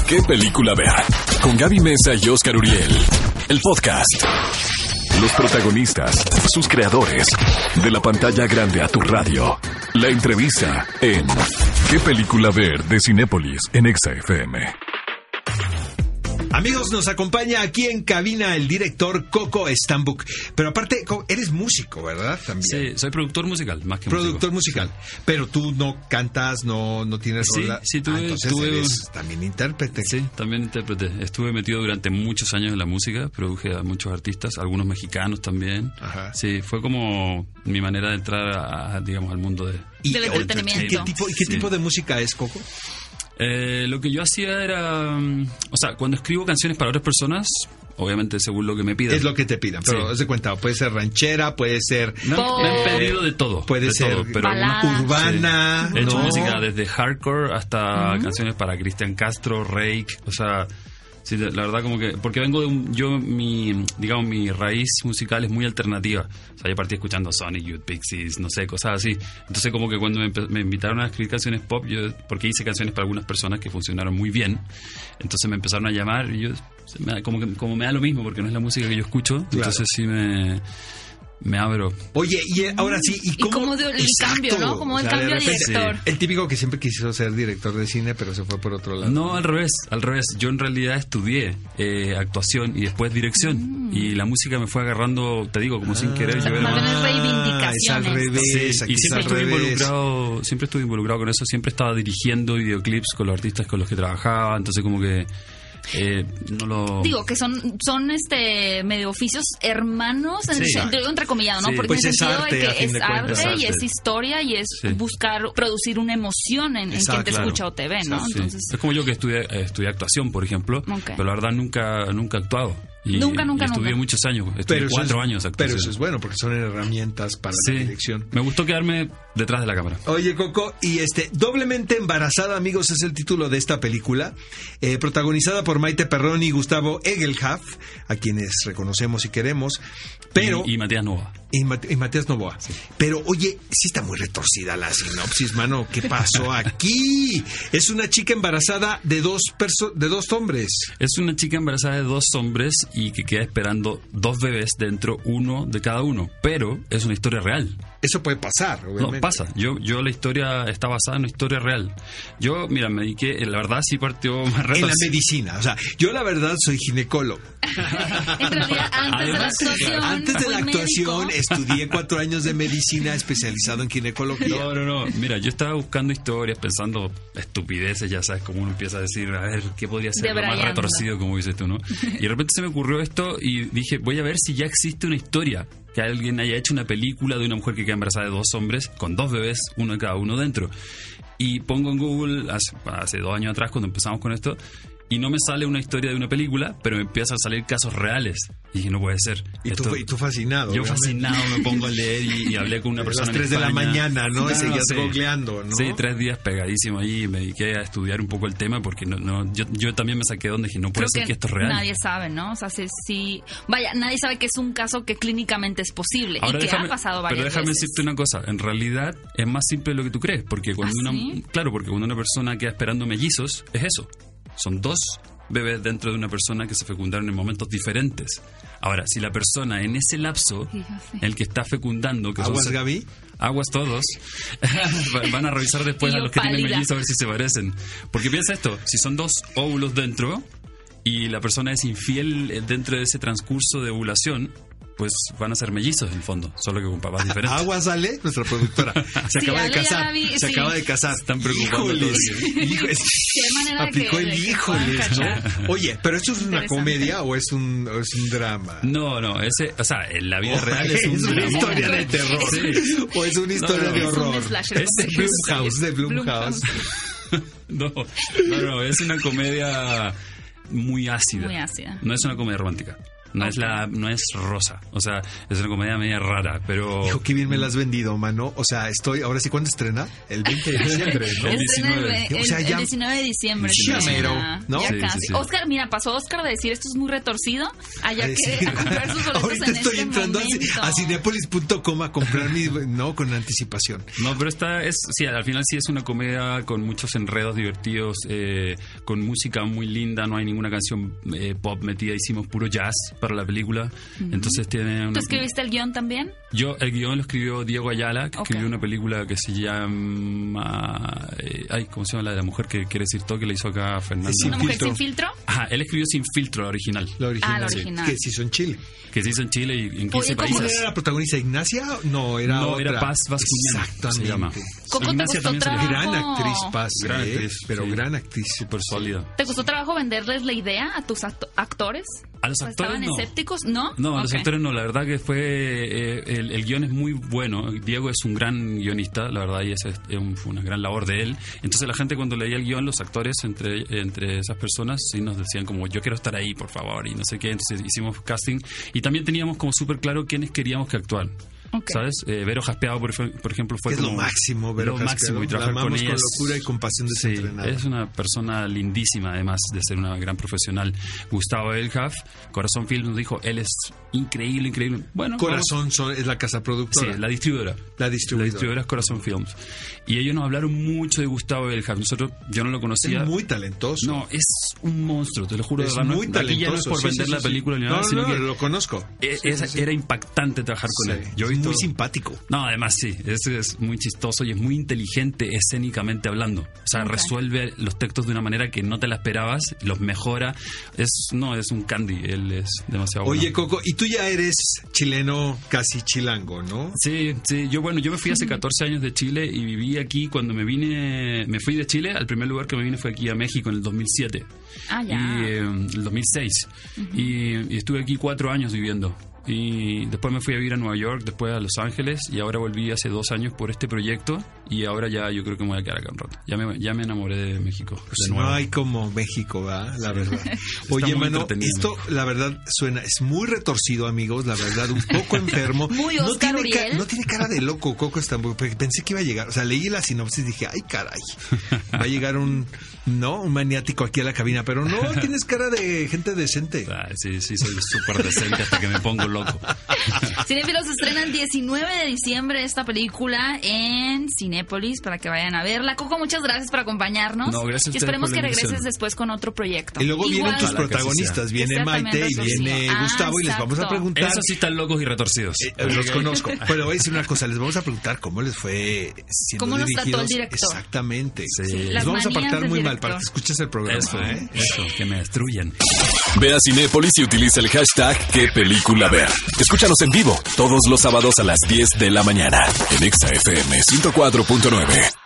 ¿Qué película ver? Con Gaby Mesa y Oscar Uriel. El podcast. Los protagonistas, sus creadores. De la pantalla grande a tu radio. La entrevista en ¿Qué película ver? De Cinépolis en Exa FM. Amigos, nos acompaña aquí en cabina el director Coco Stambuk. Pero aparte, eres músico, ¿verdad? También. Sí, soy productor musical, más que productor músico. musical. Pero tú no cantas, no tienes rola. Sí, entonces eres también intérprete. Sí, también intérprete. Estuve metido durante muchos años en la música, produje a muchos artistas, algunos mexicanos también. Ajá. Sí, fue como mi manera de entrar digamos, al mundo del entretenimiento. ¿Qué tipo de música es, Coco? Lo que yo hacía era, o sea, cuando escribo canciones para otras personas, obviamente según lo que me pidan. Es lo que te pidan, pero haz de cuenta, puede ser ranchera, puede ser... Me han pedido de todo. Puede ser todo, pero urbana. Sí. He hecho música desde hardcore hasta canciones para Cristian Castro, Rake, o sea... Sí, la verdad como que... Porque vengo de mi raíz musical es muy alternativa. O sea, yo partí escuchando Sonic Youth, Pixies, no sé, cosas así. Entonces como que cuando me invitaron a escribir canciones pop, porque hice canciones para algunas personas que funcionaron muy bien, entonces me empezaron a llamar y yo... Como me da lo mismo, porque no es la música que yo escucho, claro. Entonces sí me abro. Oye, y ahora sí, ¿y cómo el cambio, ¿no? Como el cambio de director. Sí. El típico que siempre quiso ser director de cine, pero se fue por otro lado. No, al revés. Yo en realidad estudié actuación y después dirección. Y la música me fue agarrando, te digo, como sin querer. Yo era más reivindicaciones. Es al revés. Sí, y siempre estuve involucrado con eso. Siempre estaba dirigiendo videoclips con los artistas con los que trabajaba. Entonces como que... Digo que son medio oficios hermanos en el sentido entrecomillado, ¿no? Sí. Porque pues en el sentido arte, de que es arte y es historia y es buscar producir una emoción en quien te escucha o te ve, ¿no? Entonces... Es como yo que estudié actuación, por ejemplo, pero la verdad nunca he actuado. Nunca. Estudié muchos años, estudié 4 años actuación. Pero eso es bueno, porque son herramientas para la dirección. Me gustó quedarme detrás de la cámara. Oye, Coco, y Doblemente Embarazada, amigos, es el título de esta película, protagonizada por Maite Perrón y Gustavo Egelhaf, a quienes reconocemos y queremos, pero... Y Matías Novoa. Y Matías Novoa. Sí. Pero, oye, sí está muy retorcida la sinopsis, mano. ¿Qué pasó aquí? Es una chica embarazada de dos hombres. Es una chica embarazada de 2 hombres y que queda esperando 2 bebés dentro, uno de cada uno. Pero es una historia real. Eso puede pasar, obviamente. No, pasa. Yo la historia está basada en una historia real. Yo, mira, me dediqué, la verdad sí partió más retos. En la medicina, o sea, yo la verdad soy ginecólogo. En realidad, antes de la actuación estudié 4 años de medicina especializado en ginecología. No. Mira, yo estaba buscando historias, pensando estupideces, ya sabes, como uno empieza a decir, a ver, ¿qué podría ser lo más retorcido, como dices tú, no? Y de repente se me ocurrió esto y dije, voy a ver si ya existe una historia, que alguien haya hecho una película de una mujer que queda embarazada de 2 hombres, con 2 bebés, uno de cada uno dentro. Y pongo en Google, hace 2 años atrás, cuando empezamos con esto, y no me sale una historia de una película, pero me empiezan a salir casos reales. Y dije, no puede ser. Y tú fascinado. Yo fascinado me pongo a leer y hablé con una persona. A las 3 de la mañana, ¿no? Y seguías googleando, ¿no? Sí, 3 días pegadísimo ahí y me dediqué a estudiar un poco el tema porque yo también me saqué de donde dije, no puede ser que esto es real. Nadie sabe, ¿no? O sea, nadie sabe que es un caso que clínicamente es posible. Ahora y que ha pasado varias veces. Pero déjame decirte una cosa. En realidad es más simple de lo que tú crees. Porque cuando porque cuando una persona queda esperando mellizos, es eso. Son 2 bebés dentro de una persona que se fecundaron en momentos diferentes. Ahora, si la persona en ese lapso, el que está fecundando... ¿Aguas, Gaby? Aguas todos. Van a revisar después a los que tienen mellizos a ver si se parecen. Porque piensa esto, si son 2 óvulos dentro y la persona es infiel dentro de ese transcurso de ovulación, pues van a ser mellizos en el fondo, solo que con papás diferentes. Agua sale, nuestra productora. Se acaba de casar. Se acaba de casar. Están preocupando todos. Aplicó el híjoles, ¿no? Oye, ¿pero esto es una comedia o es un drama? No, en la vida real es un drama. ¿Es una historia de terror? Sí. ¿O es una historia de horror? Es de Blumhouse. No, es una comedia muy ácida. Muy ácida. No es una comedia romántica. No es rosa. O sea, es una comedia media rara, pero... Hijo, qué bien me la has vendido, mano. O sea, ahora sí, ¿cuándo estrena? El 20 de diciembre, ¿no? El 19. O sea, el 19 de diciembre. ¿No? Ya casi. Sí. Oscar, mira, pasó Oscar de decir esto es muy retorcido allá que a comprar sus boletos. Ahorita estoy entrando a cinepolis.com a comprar con anticipación. No, pero al final sí es una comedia con muchos enredos divertidos, con música muy linda, no hay ninguna canción pop metida, hicimos puro jazz para la película. Entonces tiene ¿Tú escribiste el guión también? El guión lo escribió Diego Ayala, que escribió una película que se llama ¿cómo se llama? La de la mujer que quiere decir todo, que le hizo acá Fernando. ¿Una mujer sin filtro? Ajá, él escribió Sin Filtro, la original. La original. original. Que se hizo en Chile. Que se hizo en Chile y en 15 países. ¿Cómo era la protagonista? ¿Ignacia? No, era Paz Vascuñán. Exactamente. Se llama. ¿Coco te costó trabajo? Gran actriz, Paz. Gran actriz. Pero sí. gran actriz. Súper sólida. ¿Te costó trabajo venderles la idea a tus actores? A los actores ¿Estaban escépticos? ¿No? No, a los actores no. La verdad que fue... el guión es muy bueno. Diego es un gran guionista, la verdad, y fue una gran labor de él. Entonces la gente cuando leía el guión, los actores, entre esas personas, sí nos decían como, yo quiero estar ahí, por favor, y no sé qué. Entonces hicimos casting. Y también teníamos como súper claro quiénes queríamos que actuaran. Okay. ¿Sabes? Vero Jaspeado, por ejemplo, fue es como... lo máximo, Vero Jaspeado. Y trabajar con ella. Con locura y con pasión desenfrenada. Es una persona lindísima, además de ser una gran profesional. Gustavo Egelhaf, Corazón Films, nos dijo, él es increíble. Bueno, Corazón es la casa productora. Sí, la distribuidora. La distribuidora es Corazón Films. Y ellos nos hablaron mucho de Gustavo Egelhaf. Yo no lo conocía. Es muy talentoso. No, es un monstruo, te lo juro. Es muy talentoso. Aquí ya no es por vender la película ni nada, sino que lo conozco. Era impactante trabajar con él. Yo he visto... Muy simpático. No, además sí, es muy chistoso y es muy inteligente escénicamente hablando. O sea, resuelve los textos de una manera que no te la esperabas, los mejora. Es un candy, él es demasiado bueno. Oye, Coco, y tú ya eres chileno, casi chilango, ¿no? Sí, yo me fui hace 14 años de Chile y viví aquí cuando me fui de Chile, al primer lugar que me vine fue aquí a México en el 2007. Ah, ya. Y el 2006. Y estuve aquí 4 años viviendo. Y después me fui a vivir a Nueva York, después a Los Ángeles, y ahora volví hace 2 años por este proyecto, y ahora ya yo creo que me voy a quedar acá un rato. Ya me enamoré de México. Pues no hay como México, ¿verdad? La verdad. Oye, mano, esto la verdad es muy retorcido, amigos, la verdad, un poco enfermo. Muy Oscar Uriel. No tiene cara de loco, Coco Estambul, pensé que iba a llegar, o sea, leí la sinopsis y dije, ay, caray, va a llegar un maniático aquí a la cabina, pero no, tienes cara de gente decente. Sí, soy súper decente hasta que me pongo loco. Cinéfilos estrenan 19 de diciembre esta película en Cinépolis para que vayan a verla. Coco, muchas gracias por acompañarnos. No, gracias a y esperemos que regreses después con otro proyecto. Y luego vienen tus protagonistas, viene Maite y viene Gustavo, y les vamos a preguntar. Esos sí están locos y retorcidos. Los conozco. Pero voy a decir una cosa, les vamos a preguntar cómo les fue siendo ¿Cómo nos dirigidos. trató el director? Exactamente. Sí. Les vamos a apartar muy mal para que escuches el programa. Eso, que me destruyen. Ve a Cinépolis y utiliza el hashtag ¿Qué película ver? Escúchanos en vivo todos los sábados a las 10 de la mañana en Exa FM 104.9.